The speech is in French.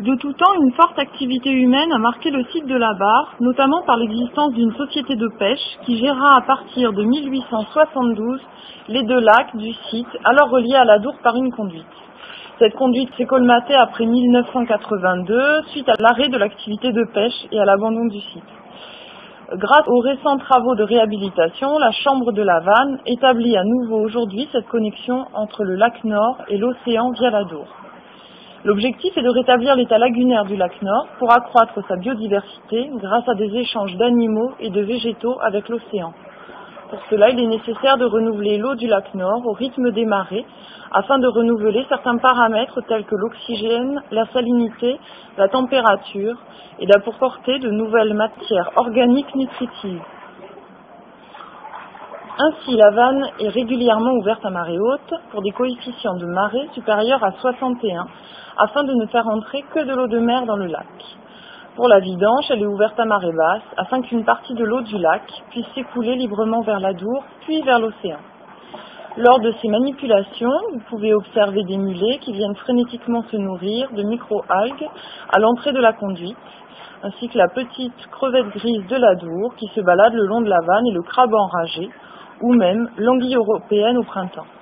De tout temps, une forte activité humaine a marqué le site de la Barre, notamment par l'existence d'une société de pêche qui gérera à partir de 1872 les deux lacs du site, alors reliés à l'Adour par une conduite. Cette conduite s'est colmatée après 1982, suite à l'arrêt de l'activité de pêche et à l'abandon du site. Grâce aux récents travaux de réhabilitation, la Chambre de la Vanne établit à nouveau aujourd'hui cette connexion entre le lac Nord et l'océan via l'Adour. L'objectif est de rétablir l'état lagunaire du lac Nord pour accroître sa biodiversité grâce à des échanges d'animaux et de végétaux avec l'océan. Pour cela, il est nécessaire de renouveler l'eau du lac Nord au rythme des marées afin de renouveler certains paramètres tels que l'oxygène, la salinité, la température et d'apporter de nouvelles matières organiques nutritives. Ainsi, la vanne est régulièrement ouverte à marée haute pour des coefficients de marée supérieurs à 61 afin de ne faire entrer que de l'eau de mer dans le lac. Pour la vidange, elle est ouverte à marée basse afin qu'une partie de l'eau du lac puisse s'écouler librement vers l'Adour puis vers l'océan. Lors de ces manipulations, vous pouvez observer des mulets qui viennent frénétiquement se nourrir de micro-algues à l'entrée de la conduite, ainsi que la petite crevette grise de l'Adour qui se balade le long de la vanne et le crabe enragé, ou même l'anguille européenne au printemps.